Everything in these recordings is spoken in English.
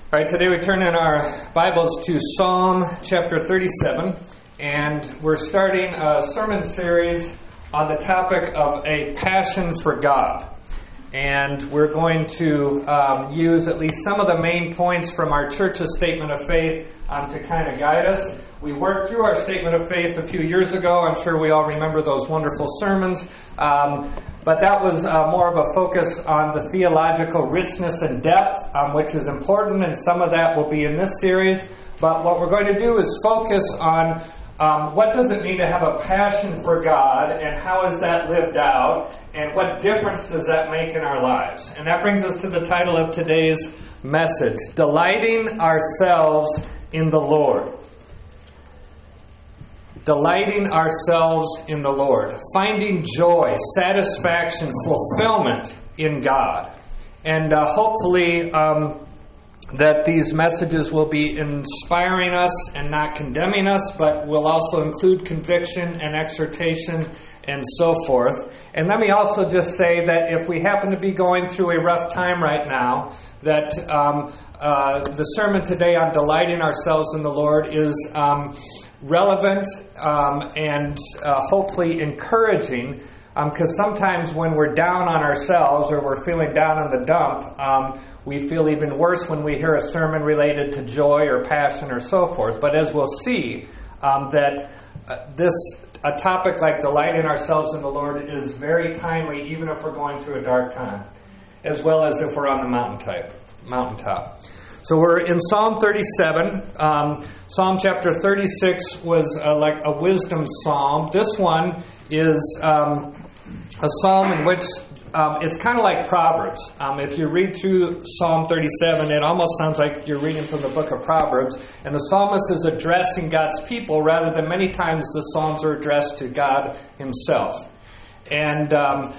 All right, today we turn in our Bibles to Psalm chapter 37, and we're starting a sermon series on the topic of a passion for God. And we're going to use at least some of the main points from our church's statement of faith to kind of guide us. We worked through our statement of faith a few years ago. I'm sure we all remember those wonderful sermons. But that was more of a focus on the theological richness and depth, which is important, and some of that will be in this series. But what we're going to do is focus on what does it mean to have a passion for God, and how is that lived out, and what difference does that make in our lives? And that brings us to the title of today's message, Delighting Ourselves in the Lord. Delighting ourselves in the Lord. Finding joy, satisfaction, fulfillment in God. And hopefully that these messages will be inspiring us and not condemning us, but will also include conviction and exhortation and so forth. And let me also just say that if we happen to be going through a rough time right now, that the sermon today on delighting ourselves in the Lord is relevant and hopefully encouraging, because sometimes when we're down on ourselves or we're feeling down in the dump, we feel even worse when we hear a sermon related to joy or passion or so forth. But as we'll see, that a topic like delighting ourselves in the Lord is very timely, even if we're going through a dark time, as well as if we're on the mountaintop. So we're in Psalm 37. Psalm chapter 36 was like a wisdom psalm. This one is a psalm in which it's kind of like Proverbs. If you read through Psalm 37, it almost sounds like you're reading from the book of Proverbs. And the psalmist is addressing God's people rather than many times the psalms are addressed to God himself. And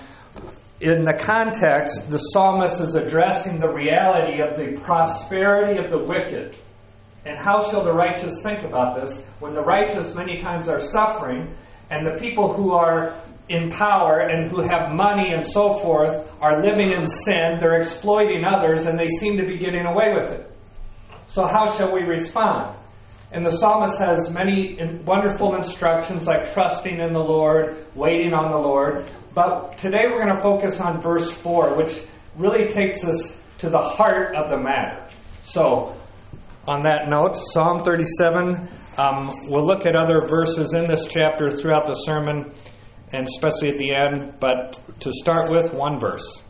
in the context, the psalmist is addressing the reality of the prosperity of the wicked. And how shall the righteous think about this when the righteous many times are suffering, and the people who are in power and who have money and so forth are living in sin, they're exploiting others, and they seem to be getting away with it. So how shall we respond? And the psalmist has many wonderful instructions like trusting in the Lord, waiting on the Lord. But today we're going to focus on verse 4, which really takes us to the heart of the matter. So, on that note, Psalm 37, we'll look at other verses in this chapter throughout the sermon, and especially at the end. But to start with, one verse.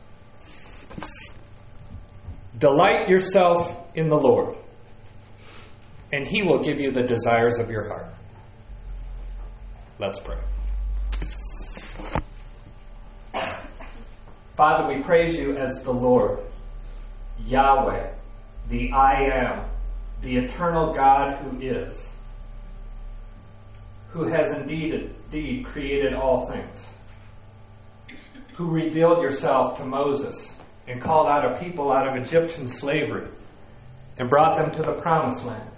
Delight yourself in the Lord, and He will give you the desires of your heart. Let's pray. Father, we praise you as the Lord, Yahweh, the I Am, the eternal God who is, who has indeed created all things, who revealed yourself to Moses and called out a people out of Egyptian slavery and brought them to the promised land.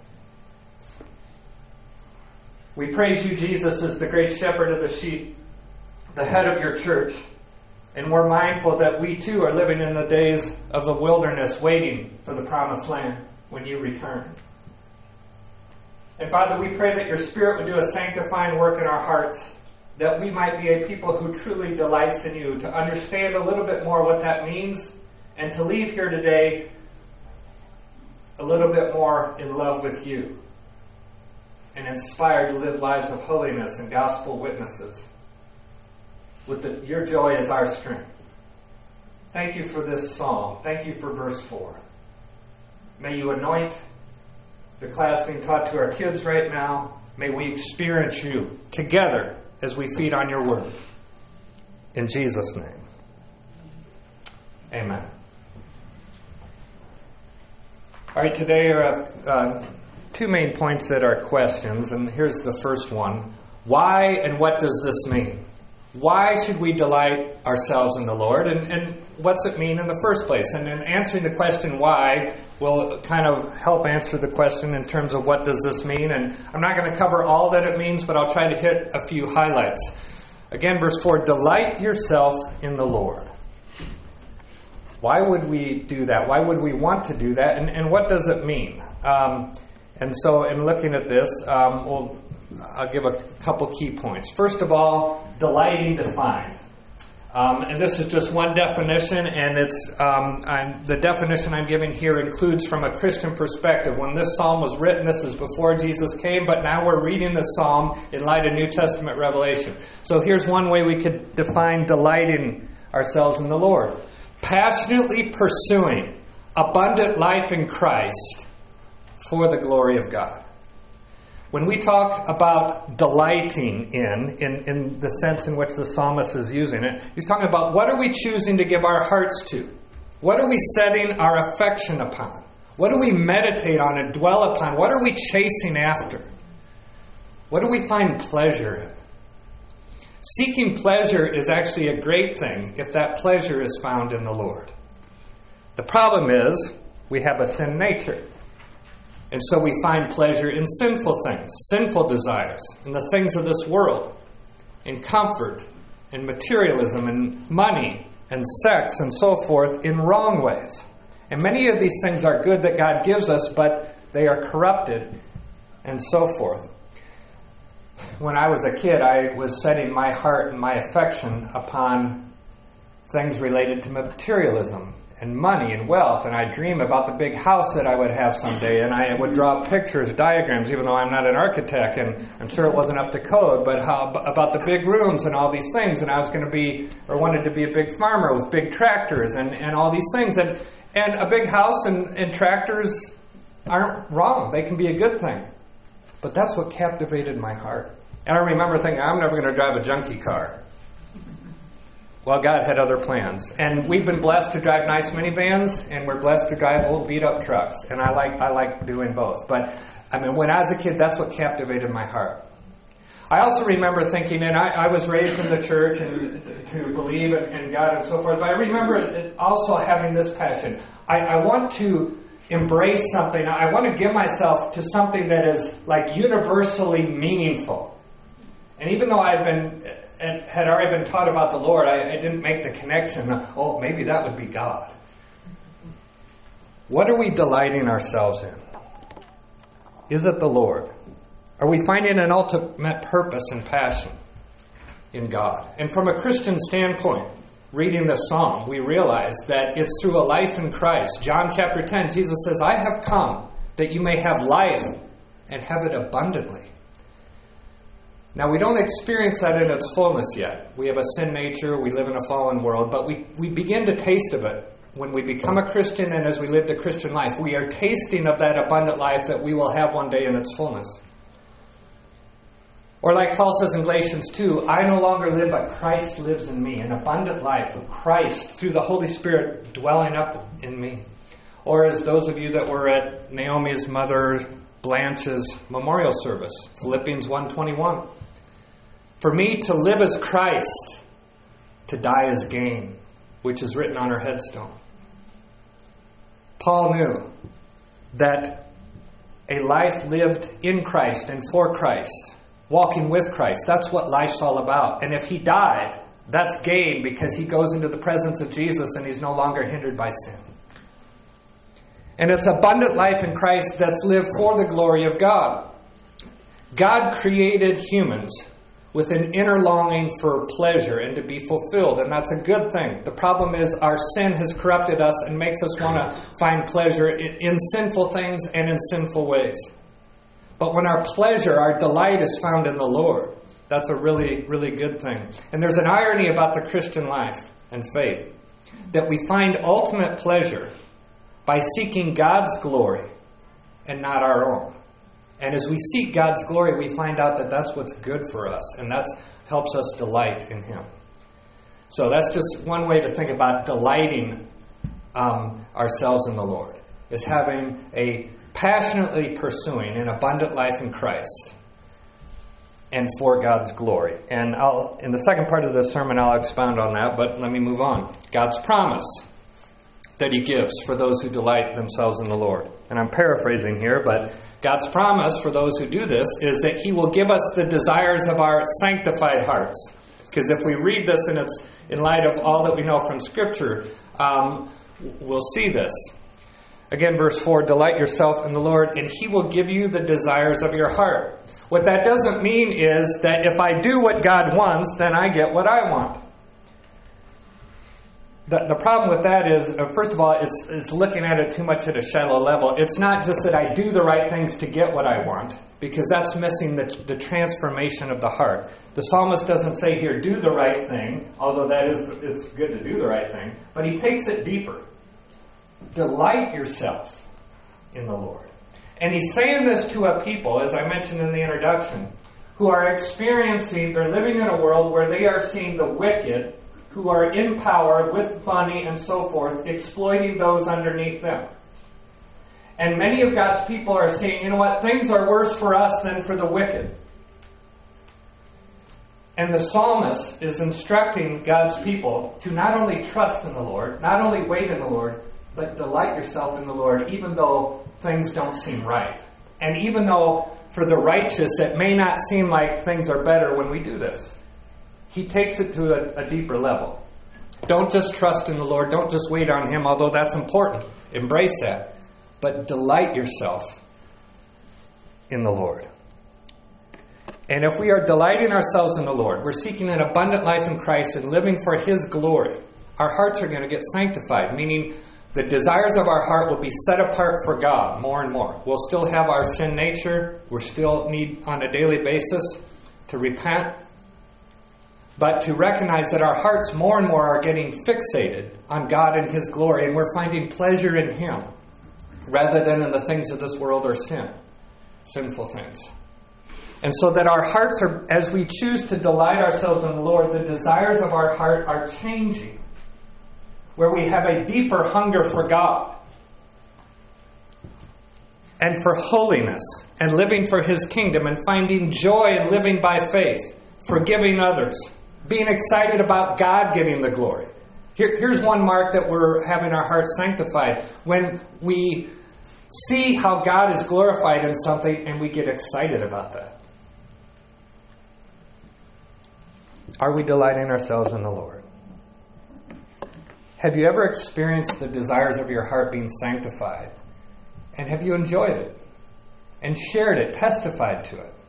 We praise you, Jesus, as the great shepherd of the sheep, the head of your church. And we're mindful that we too are living in the days of the wilderness, waiting for the promised land when you return. And Father, we pray that your Spirit would do a sanctifying work in our hearts, that we might be a people who truly delights in you, to understand a little bit more what that means, and to leave here today a little bit more in love with you, and inspired to live lives of holiness and gospel witnesses. With your joy as our strength. Thank you for this psalm. Thank you for verse 4. May you anoint the class being taught to our kids right now. May we experience you together as we feed on your word. In Jesus' name. Amen. All right, today are two main points that are questions, and here's the first one. Why and what does this mean? Why should we delight ourselves in the Lord? And what's it mean in the first place? And then answering the question why will kind of help answer the question in terms of what does this mean. And I'm not going to cover all that it means, but I'll try to hit a few highlights. Again, verse 4, delight yourself in the Lord. Why would we do that? Why would we want to do that? And what does it mean? And so in looking at this, I'll give a couple key points. First of all, delighting defined. And this is just one definition, and the definition I'm giving here includes from a Christian perspective. When this psalm was written, this is before Jesus came, but now we're reading the psalm in light of New Testament revelation. So here's one way we could define delighting ourselves in the Lord. Passionately pursuing abundant life in Christ for the glory of God. When we talk about delighting in the sense in which the psalmist is using it, he's talking about what are we choosing to give our hearts to? What are we setting our affection upon? What do we meditate on and dwell upon? What are we chasing after? What do we find pleasure in? Seeking pleasure is actually a great thing if that pleasure is found in the Lord. The problem is we have a sin nature. And so we find pleasure in sinful things, sinful desires, in the things of this world, in comfort, in materialism, in money, and sex, and so forth, in wrong ways. And many of these things are good that God gives us, but they are corrupted, and so forth. When I was a kid, I was setting my heart and my affection upon things related to materialism and money and wealth, and I'd dream about the big house that I would have someday, and I would draw pictures, diagrams, even though I'm not an architect, and I'm sure it wasn't up to code, but about the big rooms and all these things, and I was going to be, or wanted to be a big farmer with big tractors and all these things, and a big house and tractors aren't wrong. They can be a good thing. But that's what captivated my heart. And I remember thinking, I'm never going to drive a junky car. Well, God had other plans. And we've been blessed to drive nice minivans, and we're blessed to drive old beat-up trucks. And I like doing both. But, I mean, when I was a kid, that's what captivated my heart. I also remember thinking, and I was raised in the church and to believe in God and so forth, but I remember also having this passion. I want to embrace something. I want to give myself to something that is like universally meaningful. And even though I had already been taught about the Lord, I didn't make the connection. Oh, maybe that would be God. What are we delighting ourselves in? Is it the Lord? Are we finding an ultimate purpose and passion in God? And from a Christian standpoint, reading this psalm, we realize that it's through a life in Christ. John chapter 10, Jesus says, I have come that you may have life and have it abundantly. Now, we don't experience that in its fullness yet. We have a sin nature, we live in a fallen world, but we begin to taste of it when we become a Christian and as we live the Christian life. We are tasting of that abundant life that we will have one day in its fullness. Or like Paul says in Galatians 2, I no longer live, but Christ lives in me. An abundant life of Christ through the Holy Spirit dwelling up in me. Or as those of you that were at Naomi's mother Blanche's memorial service, Philippians 1:21. For me to live as Christ, to die as gain, which is written on her headstone. Paul knew that a life lived in Christ and for Christ, walking with Christ, that's what life's all about. And if he died, that's gain because he goes into the presence of Jesus and he's no longer hindered by sin. And it's abundant life in Christ that's lived for the glory of God. God created humans with an inner longing for pleasure and to be fulfilled, and that's a good thing. The problem is our sin has corrupted us and makes us want to find pleasure in sinful things and in sinful ways. But when our pleasure, our delight is found in the Lord, that's a really, really good thing. And there's an irony about the Christian life and faith, that we find ultimate pleasure by seeking God's glory and not our own. And as we seek God's glory, we find out that that's what's good for us, and that helps us delight in Him. So that's just one way to think about delighting ourselves in the Lord, is having a passionately pursuing an abundant life in Christ and for God's glory. And in the second part of the sermon, I'll expound on that, but let me move on. God's promise that He gives for those who delight themselves in the Lord. And I'm paraphrasing here, but God's promise for those who do this is that He will give us the desires of our sanctified hearts. Because if we read this and it's in light of all that we know from Scripture, we'll see this. Again, verse 4, delight yourself in the Lord, and He will give you the desires of your heart. What that doesn't mean is that if I do what God wants, then I get what I want. The problem with that is, first of all, it's looking at it too much at a shallow level. It's not just that I do the right things to get what I want, because that's missing the transformation of the heart. The psalmist doesn't say here, do the right thing, although it's good to do the right thing, but he takes it deeper. Delight yourself in the Lord. And he's saying this to a people, as I mentioned in the introduction, who are experiencing, they're living in a world where they are seeing the wicked, who are in power with money and so forth, exploiting those underneath them. And many of God's people are saying, you know what, things are worse for us than for the wicked. And the psalmist is instructing God's people to not only trust in the Lord, not only wait in the Lord, but delight yourself in the Lord, even though things don't seem right. And even though for the righteous it may not seem like things are better when we do this. He takes it to a deeper level. Don't just trust in the Lord. Don't just wait on Him, although that's important. Embrace that. But delight yourself in the Lord. And if we are delighting ourselves in the Lord, we're seeking an abundant life in Christ and living for His glory, our hearts are going to get sanctified, meaning the desires of our heart will be set apart for God more and more. We'll still have our sin nature. We still need on a daily basis to repent. But to recognize that our hearts more and more are getting fixated on God and His glory, and we're finding pleasure in Him rather than in the things of this world or sinful things. And so that our hearts are, as we choose to delight ourselves in the Lord, the desires of our heart are changing, where we have a deeper hunger for God and for holiness and living for His kingdom and finding joy in living by faith, forgiving others, being excited about God getting the glory. Here's one mark that we're having our hearts sanctified. When we see how God is glorified in something and we get excited about that. Are we delighting ourselves in the Lord? Have you ever experienced the desires of your heart being sanctified? And have you enjoyed it? And shared it, testified to it?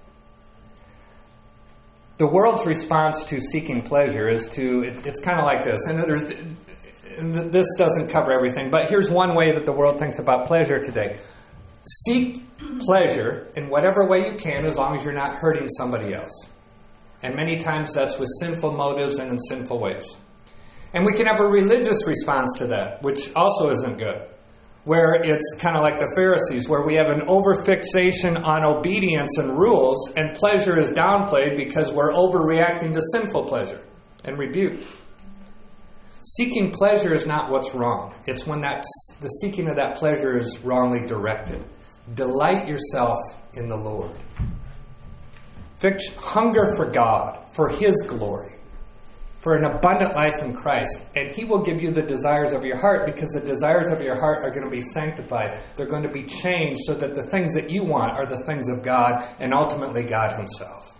The world's response to seeking pleasure is it's kind of like this. And this doesn't cover everything, but here's one way that the world thinks about pleasure today. Seek pleasure in whatever way you can, as long as you're not hurting somebody else. And many times that's with sinful motives and in sinful ways. And we can have a religious response to that, which also isn't good, where it's kind of like the Pharisees, where we have an overfixation on obedience and rules, and pleasure is downplayed because we're overreacting to sinful pleasure and rebuke. Seeking pleasure is not what's wrong. It's when the seeking of that pleasure is wrongly directed. Delight yourself in the Lord. Hunger for God, for His glory, for an abundant life in Christ. And He will give you the desires of your heart, because the desires of your heart are going to be sanctified. They're going to be changed so that the things that you want are the things of God and ultimately God Himself.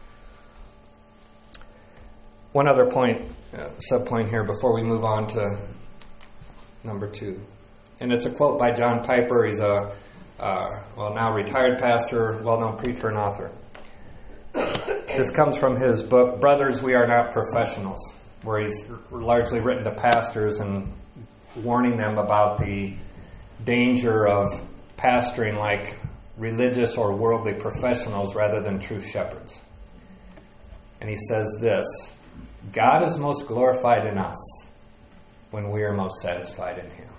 One other point, sub-point here before we move on to number 2. And it's a quote by John Piper. He's a now retired pastor, well-known preacher and author. This comes from his book, Brothers, We Are Not Professionals, where he's largely written to pastors and warning them about the danger of pastoring like religious or worldly professionals rather than true shepherds. And he says this: God is most glorified in us when we are most satisfied in Him.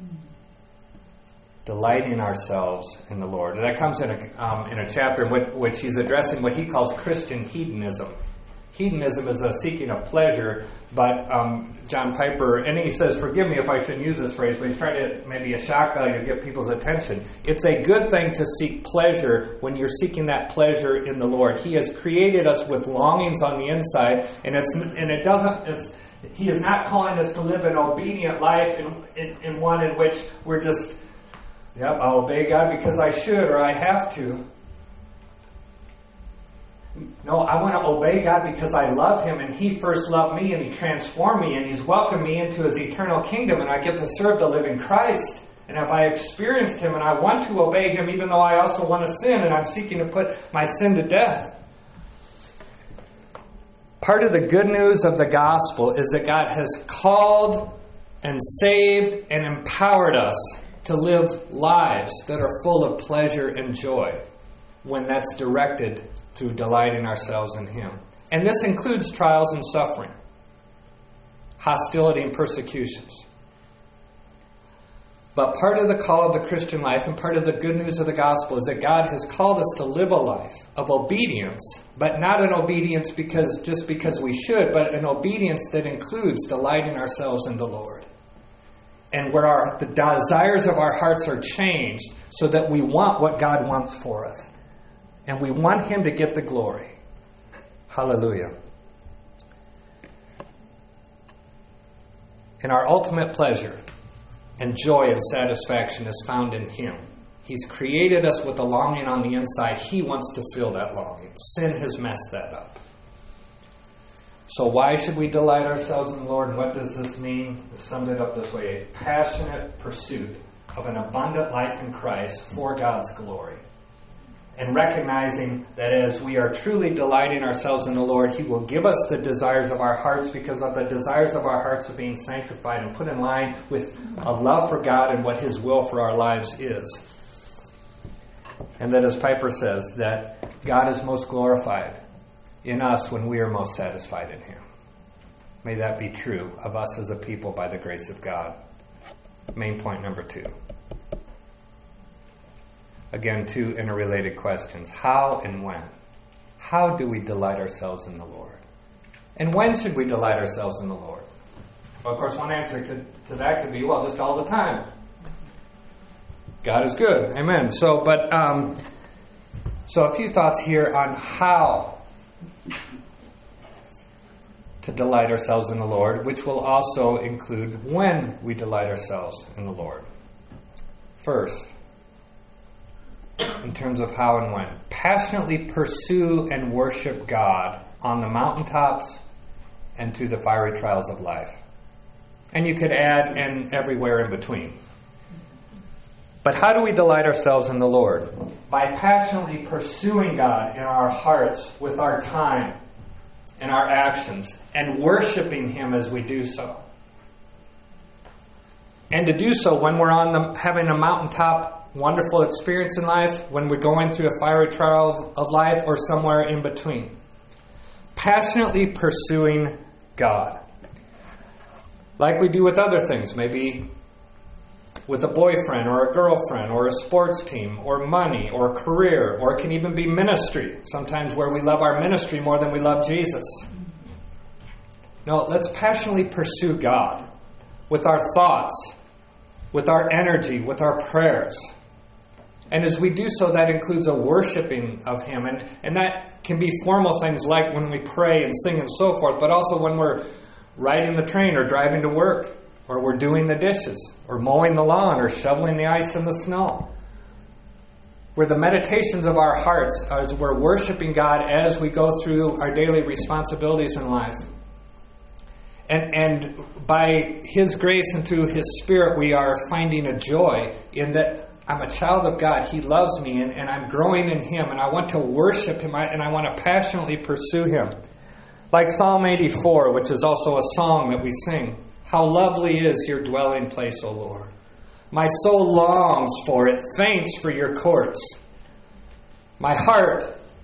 Delighting ourselves in the Lord. And that comes in a chapter in which he's addressing what he calls Christian hedonism. Hedonism is a seeking of pleasure, but John Piper, and he says, forgive me if I shouldn't use this phrase, but he's trying to maybe a shock value to get people's attention. It's a good thing to seek pleasure when you're seeking that pleasure in the Lord. He has created us with longings on the inside, He is not calling us to live an obedient life in one in which we're just, I'll obey God because I should or I have to. No, I want to obey God because I love Him and He first loved me and He transformed me and He's welcomed me into His eternal kingdom and I get to serve the living Christ. And have I experienced Him and I want to obey Him even though I also want to sin and I'm seeking to put my sin to death. Part of the good news of the gospel is that God has called and saved and empowered us to live lives that are full of pleasure and joy when that's directed through delighting ourselves in Him. And this includes trials and suffering, hostility and persecutions. But part of the call of the Christian life and part of the good news of the gospel is that God has called us to live a life of obedience, but not an obedience just because we should, but an obedience that includes delighting ourselves in the Lord. And where the desires of our hearts are changed so that we want what God wants for us. And we want Him to get the glory. Hallelujah. And our ultimate pleasure and joy and satisfaction is found in Him. He's created us with a longing on the inside. He wants to fill that longing. Sin has messed that up. So why should we delight ourselves in the Lord? And what does this mean? I summed it up this way. A passionate pursuit of an abundant life in Christ for God's glory. And recognizing that as we are truly delighting ourselves in the Lord, He will give us the desires of our hearts because of the desires of our hearts are being sanctified and put in line with a love for God and what His will for our lives is. And that, as Piper says, that God is most glorified in us when we are most satisfied in Him. May that be true of us as a people by the grace of God. Main point number 2. Again, 2 interrelated questions. How and when? How do we delight ourselves in the Lord? And when should we delight ourselves in the Lord? Well, of course, one answer to that could be, well, just all the time. God is good. Amen. So a few thoughts here on how to delight ourselves in the Lord, which will also include when we delight ourselves in the Lord. First, in terms of how and when. Passionately pursue and worship God on the mountaintops and through the fiery trials of life. And you could add, and everywhere in between. But how do we delight ourselves in the Lord? By passionately pursuing God in our hearts with our time and our actions and worshiping Him as we do so. And to do so when we're having a mountaintop wonderful experience in life, when we're going through a fiery trial of life, or somewhere in between. Passionately pursuing God. Like we do with other things, maybe with a boyfriend or a girlfriend or a sports team or money or career, or it can even be ministry, sometimes where we love our ministry more than we love Jesus. No, let's passionately pursue God with our thoughts, with our energy, with our prayers. And as we do so, that includes a worshiping of Him. And that can be formal things like when we pray and sing and so forth, but also when we're riding the train or driving to work, or we're doing the dishes, or mowing the lawn, or shoveling the ice and the snow. Where the meditations of our hearts are as we're worshiping God as we go through our daily responsibilities in life. And by His grace and through His Spirit, we are finding a joy in that I'm a child of God. He loves me, and I'm growing in Him, and I want to worship Him, and I want to passionately pursue Him. Like Psalm 84, which is also a song that we sing. How lovely is your dwelling place, O Lord. My soul longs for it, faints for your courts. My heart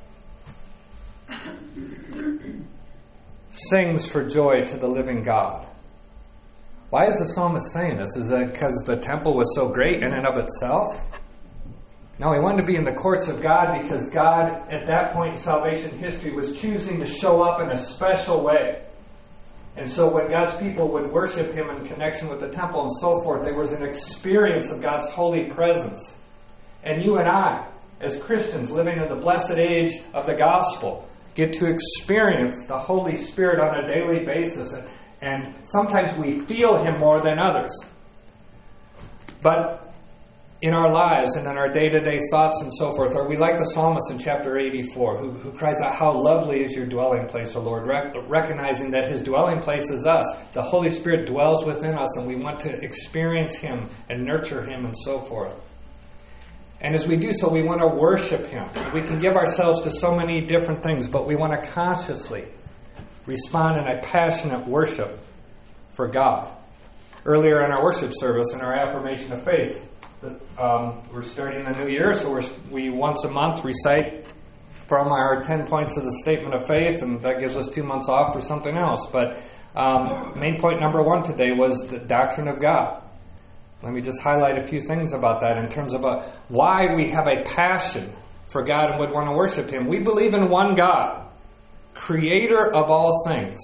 sings for joy to the living God. Why is the psalmist saying this? Is it because the temple was so great in and of itself? No, he wanted to be in the courts of God because God, at that point in salvation history, was choosing to show up in a special way. And so when God's people would worship Him in connection with the temple and so forth, there was an experience of God's holy presence. And you and I, as Christians living in the blessed age of the gospel, get to experience the Holy Spirit on a daily basis. And sometimes we feel Him more than others. But in our lives and in our day-to-day thoughts and so forth. Or we like the psalmist in chapter 84 who cries out, "How lovely is your dwelling place, O Lord," recognizing that his dwelling place is us. The Holy Spirit dwells within us and we want to experience him and nurture him and so forth. And as we do so, we want to worship him. We can give ourselves to so many different things, but we want to consciously respond in a passionate worship for God. Earlier in our worship service, in our affirmation of faith, we're starting a new year, so we once a month recite from our 10 points of the statement of faith, and that gives us 2 months off for something else. But main point number 1 today was the doctrine of God. Let me just highlight a few things about that in terms of why we have a passion for God and would want to worship him. We believe in one God, creator of all things.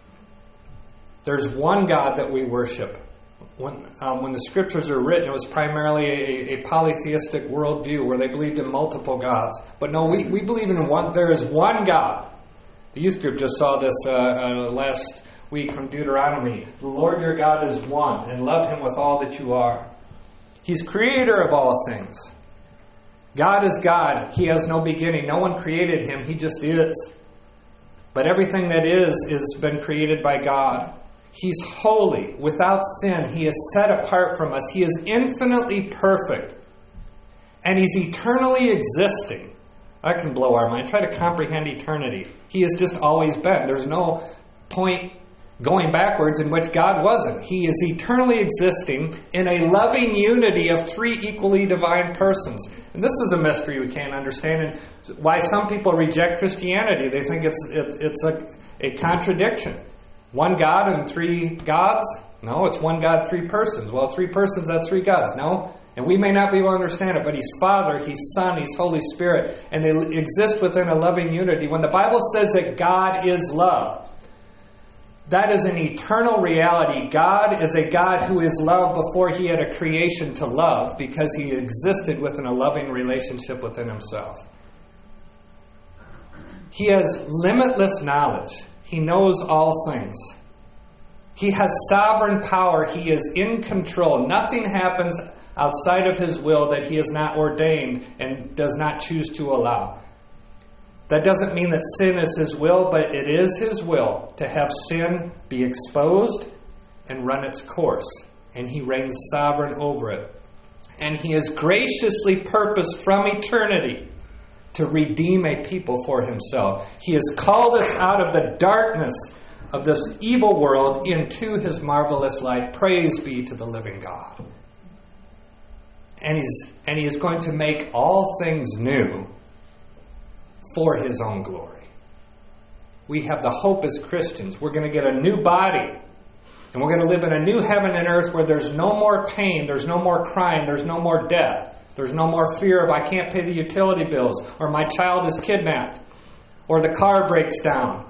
There's one God that we worship. When the scriptures are written, it was primarily a polytheistic worldview where they believed in multiple gods. But no, we believe in one. There is one God. The youth group just saw this last week from Deuteronomy. The Lord your God is one, and love him with all that you are. He's creator of all things. God is God. He has no beginning. No one created him. He just is. But everything that is been created by God. He's holy, without sin. He is set apart from us. He is infinitely perfect. And he's eternally existing. That can blow our mind. Try to comprehend eternity. He has just always been. There's no point going backwards in which God wasn't. He is eternally existing in a loving unity of 3 equally divine persons. And this is a mystery we can't understand, and why some people reject Christianity. They think it's a contradiction. One God and 3 gods? No, it's one God, 3 persons. Well, 3 persons, that's 3 gods. No. And we may not be able to understand it, but he's Father, he's Son, he's Holy Spirit, and they exist within a loving unity. When the Bible says that God is love, that is an eternal reality. God is a God who is love before he had a creation to love, because he existed within a loving relationship within himself. He has limitless knowledge. He knows all things. He has sovereign power. He is in control. Nothing happens outside of his will that he has not ordained and does not choose to allow. That doesn't mean that sin is his will, but it is his will to have sin be exposed and run its course. And he reigns sovereign over it. And he has graciously purposed from eternity to redeem a people for himself. He has called us out of the darkness of this evil world into his marvelous light. Praise be to the living God. And he is going to make all things new for his own glory. We have the hope as Christians. We're going to get a new body. And we're going to live in a new heaven and earth where there's no more pain, there's no more crying, there's no more death. There's no more fear of I can't pay the utility bills, or my child is kidnapped, or the car breaks down.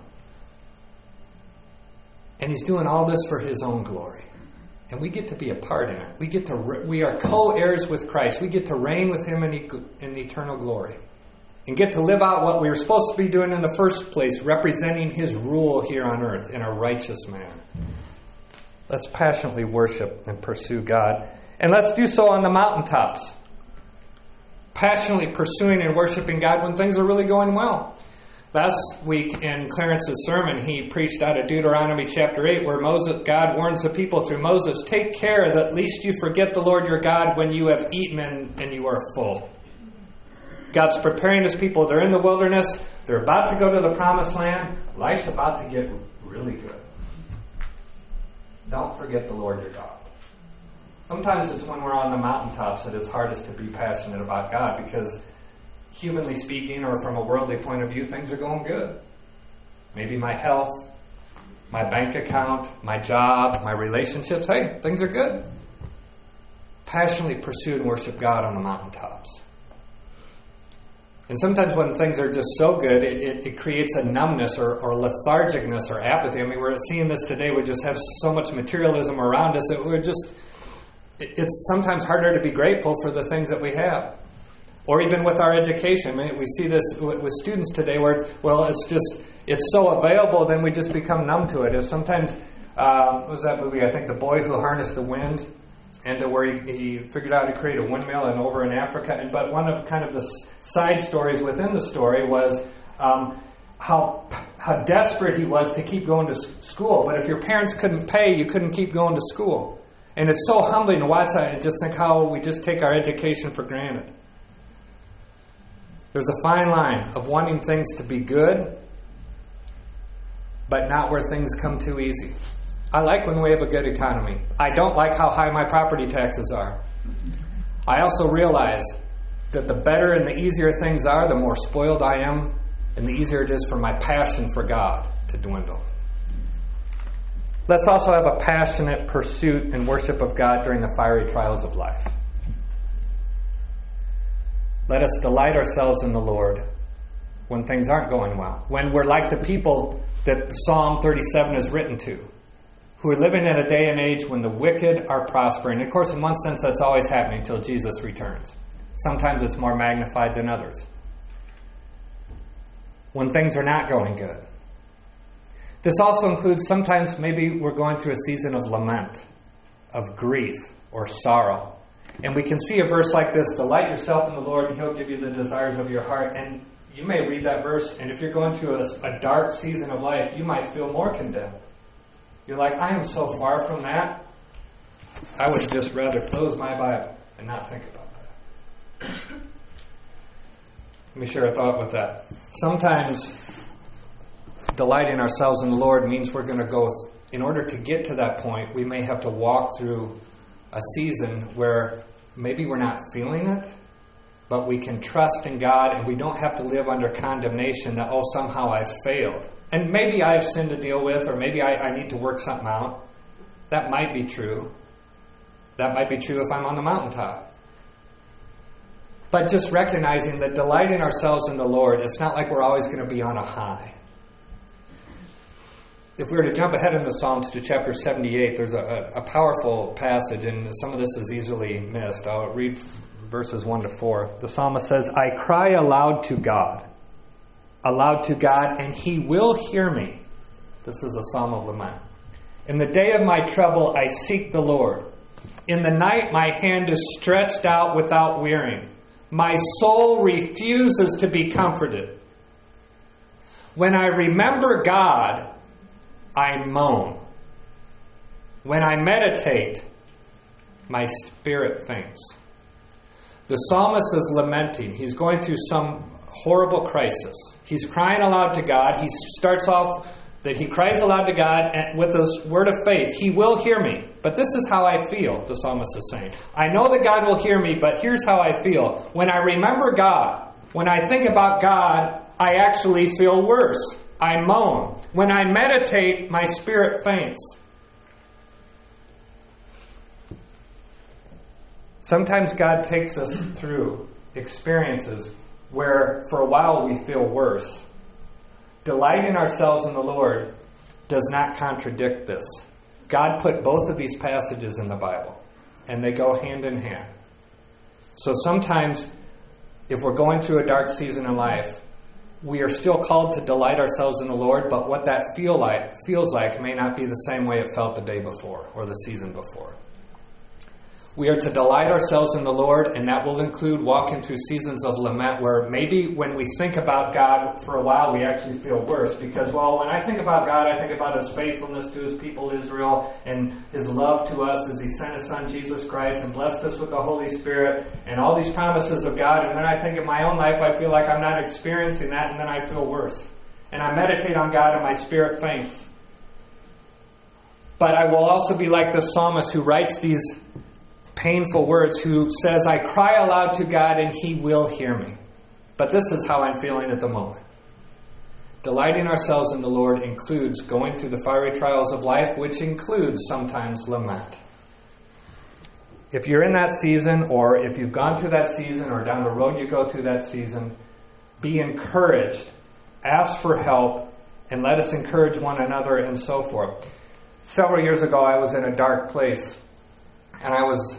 And he's doing all this for his own glory. And we get to be a part in it. We are co-heirs with Christ. We get to reign with him in eternal glory. And get to live out what we were supposed to be doing in the first place, representing his rule here on earth in a righteous manner. Let's passionately worship and pursue God. And let's do so on the mountaintops. Passionately pursuing and worshiping God when things are really going well. Last week in Clarence's sermon, he preached out of Deuteronomy chapter 8, where God warns the people through Moses, take care that lest you forget the Lord your God when you have eaten and you are full. God's preparing his people. They're in the wilderness. They're about to go to the promised land. Life's about to get really good. Don't forget the Lord your God. Sometimes it's when we're on the mountaintops that it's hardest to be passionate about God, because humanly speaking, or from a worldly point of view, things are going good. Maybe my health, my bank account, my job, my relationships, hey, things are good. Passionately pursue and worship God on the mountaintops. And sometimes when things are just so good, it creates a numbness or lethargicness or apathy. I mean, we're seeing this today. We just have so much materialism around us that it's sometimes harder to be grateful for the things that we have. Or even with our education. I mean, we see this with students today where, it's so available, then we just become numb to it. Sometimes, what was that movie? I think The Boy Who Harnessed the Wind. and where he figured out to create a windmill and over in Africa. But one of kind of the side stories within the story was how desperate he was to keep going to school. But if your parents couldn't pay, you couldn't keep going to school. And it's so humbling to watch that and just think how we just take our education for granted. There's a fine line of wanting things to be good, but not where things come too easy. I like when we have a good economy. I don't like how high my property taxes are. I also realize that the better and the easier things are, the more spoiled I am, and the easier it is for my passion for God to dwindle. Let's also have a passionate pursuit and worship of God during the fiery trials of life. Let us delight ourselves in the Lord when things aren't going well. When we're like the people that Psalm 37 is written to, who are living in a day and age when the wicked are prospering. Of course, in one sense, that's always happening until Jesus returns. Sometimes it's more magnified than others. When things are not going good. This also includes sometimes maybe we're going through a season of lament, of grief, or sorrow. And we can see a verse like this, delight yourself in the Lord and He'll give you the desires of your heart. And you may read that verse, and if you're going through a dark season of life, you might feel more condemned. You're like, I am so far from that. I would just rather close my Bible and not think about that. Let me share a thought with that. Sometimes delighting ourselves in the Lord means we're going to go, in order to get to that point, we may have to walk through a season where maybe we're not feeling it, but we can trust in God and we don't have to live under condemnation that, somehow I've failed. And maybe I have sin to deal with, or maybe I need to work something out. That might be true. That might be true if I'm on the mountaintop. But just recognizing that delighting ourselves in the Lord, it's not like we're always going to be on a high. If we were to jump ahead in the Psalms to chapter 78, there's a powerful passage, and some of this is easily missed. I'll read verses 1 to 4. The psalmist says, I cry aloud to God, and He will hear me. This is a psalm of lament. In the day of my trouble, I seek the Lord. In the night, my hand is stretched out without wearying. My soul refuses to be comforted. When I remember God, I moan. When I meditate, my spirit faints. The psalmist is lamenting. He's going through some horrible crisis. He's crying aloud to God. He starts off that he cries aloud to God with this word of faith. He will hear me. But this is how I feel, the psalmist is saying. I know that God will hear me, but here's how I feel. When I remember God, when I think about God, I actually feel worse. I moan. When I meditate, my spirit faints. Sometimes God takes us through experiences where for a while we feel worse. Delighting ourselves in the Lord does not contradict this. God put both of these passages in the Bible, and they go hand in hand. So sometimes, if we're going through a dark season in life, we are still called to delight ourselves in the Lord, but what that feels like may not be the same way it felt the day before or the season before. We are to delight ourselves in the Lord, and that will include walking through seasons of lament where maybe when we think about God for a while, we actually feel worse. Because, when I think about God, I think about His faithfulness to His people Israel and His love to us as He sent His Son Jesus Christ and blessed us with the Holy Spirit and all these promises of God. And when I think of my own life, I feel like I'm not experiencing that, and then I feel worse. And I meditate on God and my spirit faints. But I will also be like the psalmist who writes these painful words, who says, I cry aloud to God and He will hear me. But this is how I'm feeling at the moment. Delighting ourselves in the Lord includes going through the fiery trials of life, which includes sometimes lament. If you're in that season, or if you've gone through that season, or down the road you go through that season, be encouraged, ask for help, and let us encourage one another and so forth. Several years ago, I was in a dark place, and I was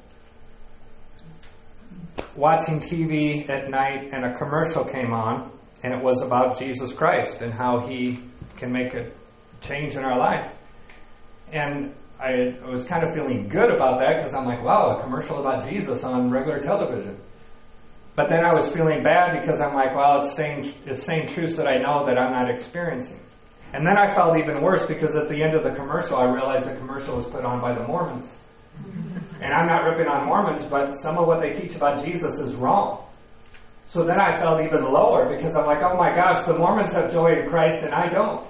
watching TV at night, and a commercial came on, and it was about Jesus Christ and how He can make a change in our life. And I was kind of feeling good about that because I'm like, wow, a commercial about Jesus on regular television. But then I was feeling bad because I'm like, well, it's saying truths that I know that I'm not experiencing. And then I felt even worse because at the end of the commercial, I realized the commercial was put on by the Mormons. And I'm not ripping on Mormons, but some of what they teach about Jesus is wrong. So then I felt even lower because I'm like, oh my gosh, the Mormons have joy in Christ and I don't.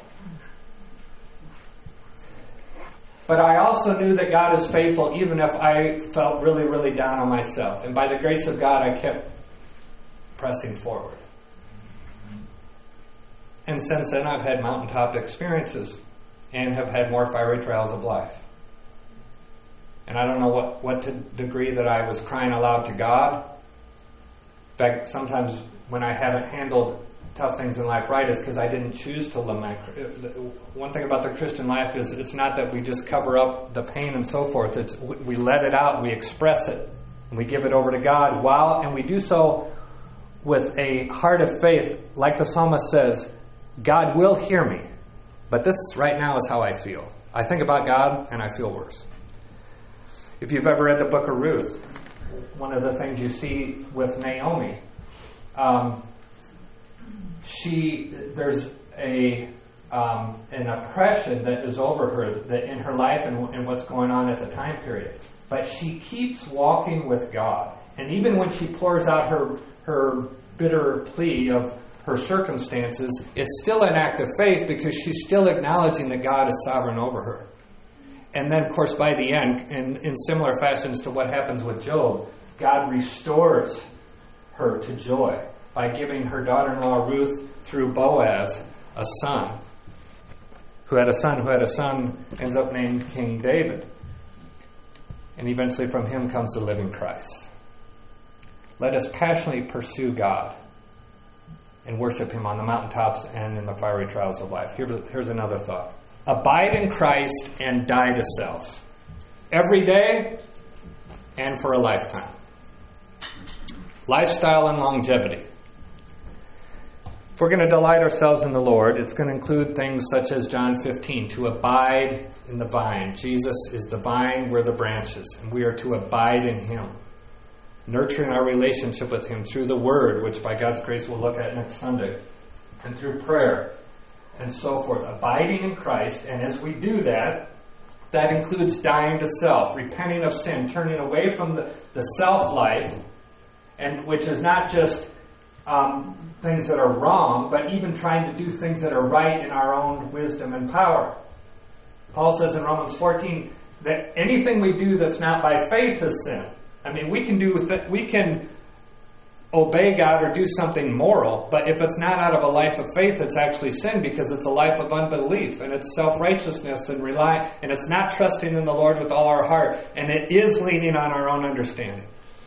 But I also knew that God is faithful even if I felt really, really down on myself. And by the grace of God, I kept pressing forward. And since then, I've had mountaintop experiences and have had more fiery trials of life. And I don't know what degree that I was crying aloud to God. In fact, sometimes when I haven't handled tough things in life right is because I didn't choose to lament. One thing about the Christian life is it's not that we just cover up the pain and so forth. It's we let it out, we express it, and we give it over to God and we do so with a heart of faith, like the psalmist says, God will hear me, but this right now is how I feel. I think about God and I feel worse. If you've ever read the book of Ruth, one of the things you see with Naomi, there's an oppression that is over her that in her life and what's going on at the time period. But she keeps walking with God. And even when she pours out her bitter plea of her circumstances, it's still an act of faith because she's still acknowledging that God is sovereign over her. And then, of course, by the end, in similar fashions to what happens with Job, God restores her to joy by giving her daughter-in-law Ruth through Boaz a son who had a son ends up named King David. And eventually from him comes the living Christ. Let us passionately pursue God and worship him on the mountaintops and in the fiery trials of life. Here's another thought. Abide in Christ and die to self. Every day and for a lifetime. Lifestyle and longevity. If we're going to delight ourselves in the Lord, it's going to include things such as John 15, to abide in the vine. Jesus is the vine, we're the branches, and we are to abide in him. Nurturing our relationship with him through the Word, which by God's grace we'll look at next Sunday, and through prayer, and so forth. Abiding in Christ, and as we do that, that includes dying to self, repenting of sin, turning away from the self-life, and which is not just things that are wrong, but even trying to do things that are right in our own wisdom and power. Paul says in Romans 14 that anything we do that's not by faith is sin. I mean, we can obey God or do something moral, but if it's not out of a life of faith, it's actually sin because it's a life of unbelief and it's self-righteousness and it's not trusting in the Lord with all our heart, and it is leaning on our own understanding.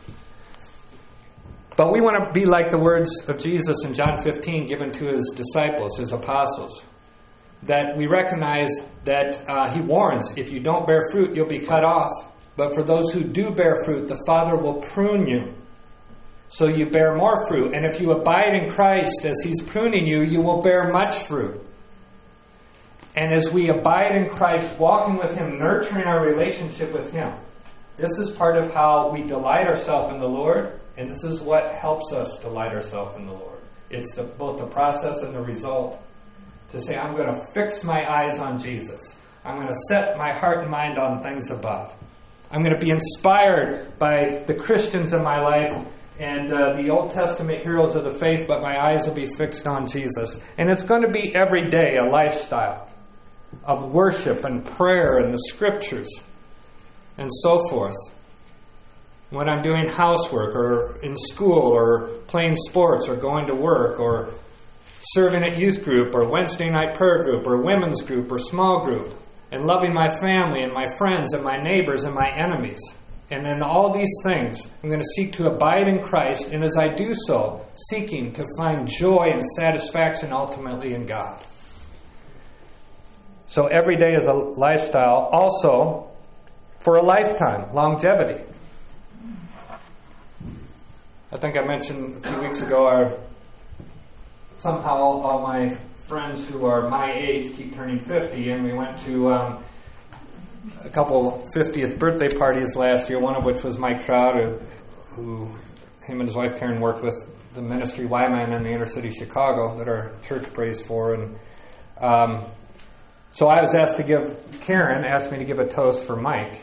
But we want to be like the words of Jesus in John 15 given to his disciples, his apostles, that we recognize that he warns, if you don't bear fruit, you'll be cut off. But for those who do bear fruit, the Father will prune you so you bear more fruit. And if you abide in Christ as he's pruning you, you will bear much fruit. And as we abide in Christ, walking with him, nurturing our relationship with him, this is part of how we delight ourselves in the Lord, and this is what helps us delight ourselves in the Lord. It's both the process and the result. To say, I'm going to fix my eyes on Jesus. I'm going to set my heart and mind on things above. I'm going to be inspired by the Christians in my life and the Old Testament heroes of the faith, but my eyes will be fixed on Jesus. And it's going to be every day a lifestyle of worship and prayer and the Scriptures and so forth. When I'm doing housework or in school or playing sports or going to work or serving at youth group or Wednesday night prayer group or women's group or small group, and loving my family and my friends and my neighbors and my enemies. And in all these things, I'm going to seek to abide in Christ, and as I do so, seeking to find joy and satisfaction ultimately in God. So every day is a lifestyle, also for a lifetime, longevity. I think I mentioned a few weeks ago, somehow all my friends who are my age keep turning 50, and we went to a couple 50th birthday parties last year, one of which was Mike Trout, who him and his wife Karen worked with the ministry Y-Man in the inner city Chicago that our church prays for. And so I was asked me to give a toast for Mike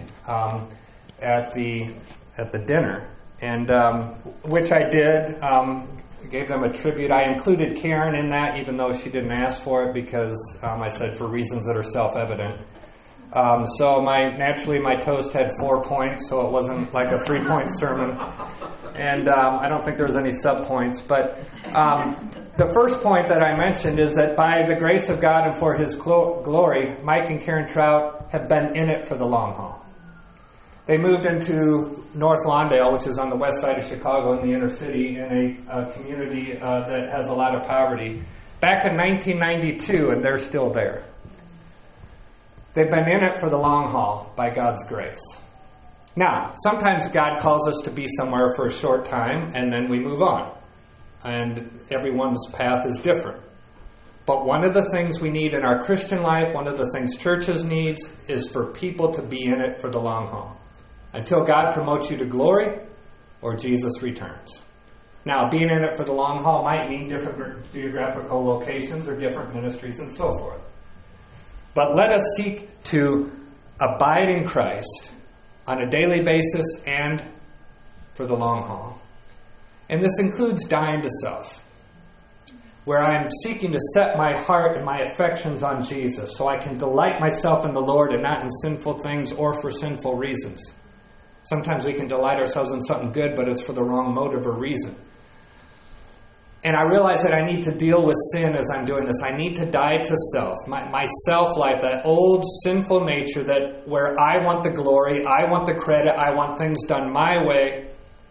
at the dinner, and which I did. Gave them a tribute. I included Karen in that, even though she didn't ask for it, because I said for reasons that are self-evident. So my toast had 4 points, so it wasn't like a 3-point sermon. And I don't think there was any sub-points. But the first point that I mentioned is that by the grace of God and for His glory, Mike and Karen Trout have been in it for the long haul. They moved into North Lawndale, which is on the west side of Chicago in the inner city, in a community that has a lot of poverty, back in 1992, and they're still there. They've been in it for the long haul by God's grace. Now, sometimes God calls us to be somewhere for a short time, and then we move on. And everyone's path is different. But one of the things we need in our Christian life, one of the things churches need, is for people to be in it for the long haul, until God promotes you to glory or Jesus returns. Now, being in it for the long haul might mean different geographical locations or different ministries and so forth. But let us seek to abide in Christ on a daily basis and for the long haul. And this includes dying to self, where I'm seeking to set my heart and my affections on Jesus so I can delight myself in the Lord and not in sinful things or for sinful reasons. Sometimes we can delight ourselves in something good, but it's for the wrong motive or reason. And I realize that I need to deal with sin as I'm doing this. I need to die to self, my self-life, that old sinful nature that where I want the glory, I want the credit, I want things done my way.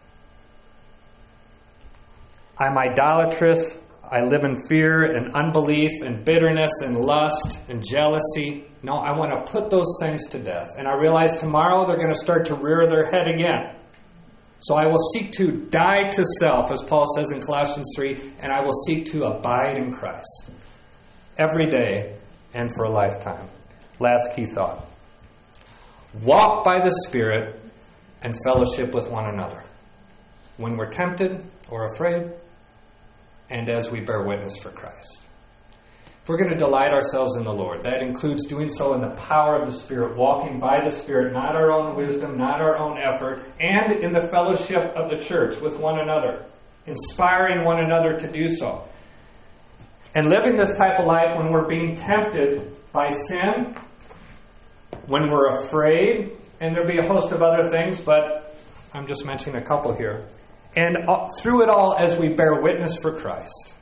I'm idolatrous. I live in fear and unbelief and bitterness and lust and jealousy. No, I want to put those things to death. And I realize tomorrow they're going to start to rear their head again. So I will seek to die to self, as Paul says in Colossians 3, and I will seek to abide in Christ every day and for a lifetime. Last key thought. Walk by the Spirit and fellowship with one another when we're tempted or afraid, and as we bear witness for Christ. If we're going to delight ourselves in the Lord, that includes doing so in the power of the Spirit, walking by the Spirit, not our own wisdom, not our own effort, and in the fellowship of the church with one another, inspiring one another to do so. And living this type of life when we're being tempted by sin, when we're afraid, and there'll be a host of other things, but I'm just mentioning a couple here. And through it all, as we bear witness for Christ.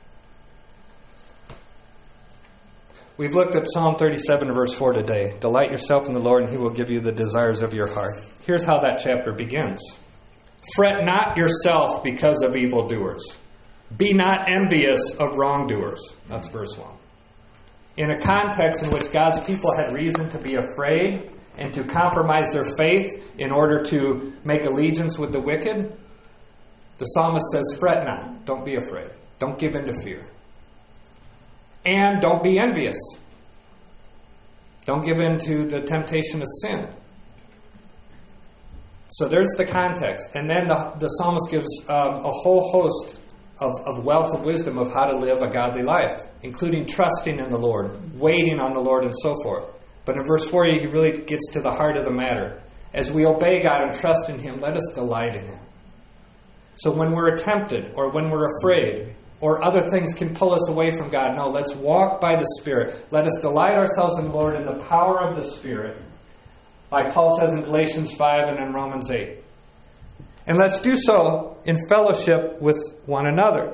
We've looked at Psalm 37, verse 4 today. Delight yourself in the Lord, and He will give you the desires of your heart. Here's how that chapter begins. Fret not yourself because of evildoers. Be not envious of wrongdoers. That's verse 1. In a context in which God's people had reason to be afraid and to compromise their faith in order to make allegiance with the wicked, the psalmist says, fret not. Don't be afraid. Don't give in to fear. And don't be envious. Don't give in to the temptation of sin. So there's the context. And then the psalmist gives a whole host of wealth of wisdom of how to live a godly life, including trusting in the Lord, waiting on the Lord, and so forth. But in verse 4, he really gets to the heart of the matter. As we obey God and trust in Him, let us delight in Him. So when we're tempted or when we're afraid or other things can pull us away from God, no, let's walk by the Spirit. Let us delight ourselves in the Lord in the power of the Spirit, like Paul says in Galatians 5 and in Romans 8. And let's do so in fellowship with one another.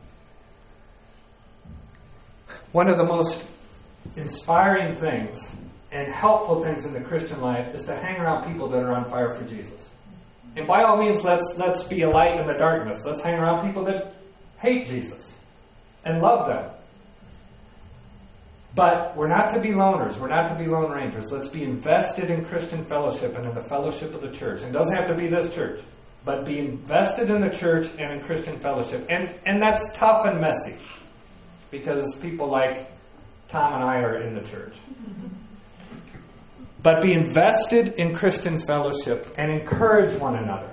One of the most inspiring things and helpful things in the Christian life is to hang around people that are on fire for Jesus. And by all means, let's be a light in the darkness. Let's hang around people that hate Jesus and love them. But we're not to be loners. We're not to be lone rangers. Let's be invested in Christian fellowship and in the fellowship of the church. And it doesn't have to be this church, but be invested in the church and in Christian fellowship. And that's tough and messy because people like Tom and I are in the church. but be invested in Christian fellowship and encourage one another.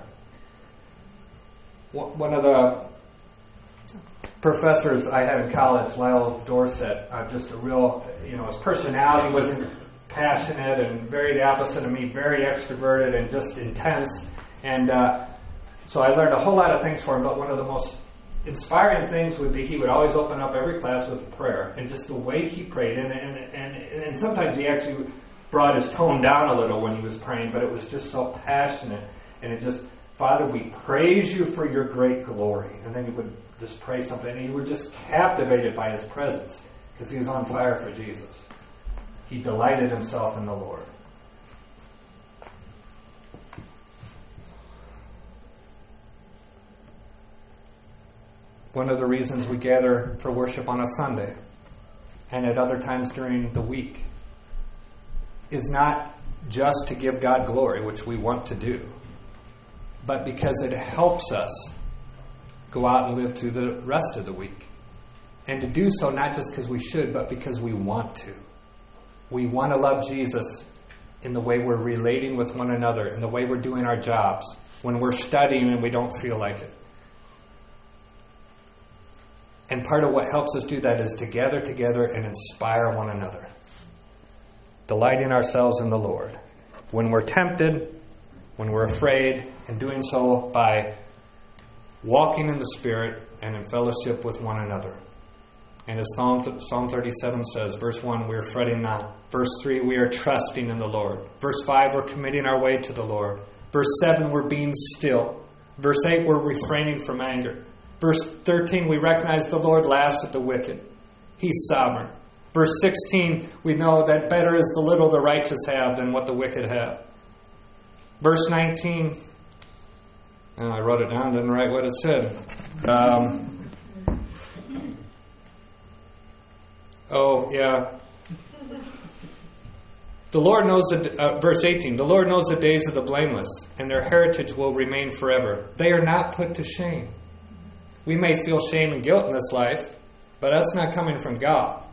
One of the professors I had in college, Lyle Dorset, just a real, his personality was passionate and very the opposite of me, very extroverted and just intense. And so I learned a whole lot of things from him, but one of the most inspiring things would be he would always open up every class with a prayer, and just the way he prayed, and sometimes he actually brought his tone down a little when he was praying, but it was just so passionate, and it just, Father, we praise you for your great glory. And then he would just pray something, and you were just captivated by his presence because he was on fire for Jesus. He delighted himself in the Lord. One of the reasons we gather for worship on a Sunday and at other times during the week is not just to give God glory, which we want to do, but because it helps us go out and live through the rest of the week. And to do so not just because we should, but because we want to. We want to love Jesus in the way we're relating with one another, in the way we're doing our jobs, when we're studying and we don't feel like it. And part of what helps us do that is to gather together and inspire one another. Delighting ourselves in the Lord. When we're tempted, when we're afraid, and doing so by walking in the Spirit and in fellowship with one another. And as Psalm 37 says, verse 1, we are fretting not. Verse 3, we are trusting in the Lord. Verse 5, we're committing our way to the Lord. Verse 7, we're being still. Verse 8, we're refraining from anger. Verse 13, we recognize the Lord laughs at the wicked. He's sovereign. Verse 16, we know that better is the little the righteous have than what the wicked have. Verse 19, I wrote it down, didn't write what it said. The Lord knows, verse 18, the Lord knows the days of the blameless, and their heritage will remain forever. They are not put to shame. We may feel shame and guilt in this life, but that's not coming from God.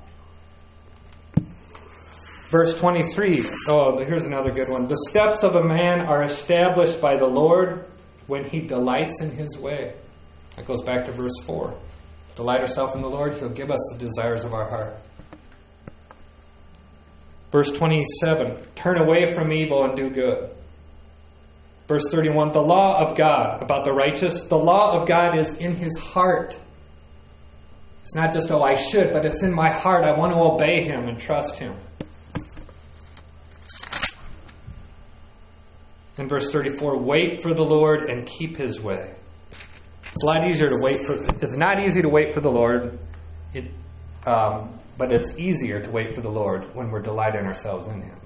Verse 23, here's another good one. The steps of a man are established by the Lord when he delights in his way. That goes back to verse 4. Delight ourselves in the Lord, he'll give us the desires of our heart. Verse 27, turn away from evil and do good. Verse 31, the law of God about the righteous, the law of God is in his heart. It's not just, I should, but it's in my heart. I want to obey him and trust him. In verse 34, wait for the Lord and keep his way. It's a lot easier to wait for. It's not easy to wait for the Lord, but it's easier to wait for the Lord when we're delighting ourselves in him.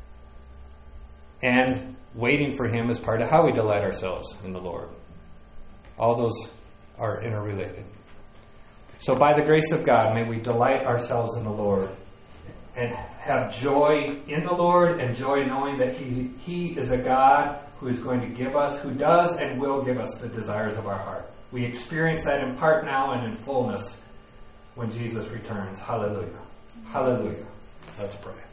And waiting for him is part of how we delight ourselves in the Lord. All those are interrelated. So by the grace of God, may we delight ourselves in the Lord and have joy in the Lord and joy knowing that He is a God who is going to give us, who does and will give us the desires of our heart. We experience that in part now and in fullness when Jesus returns. Hallelujah. Hallelujah. Let's pray.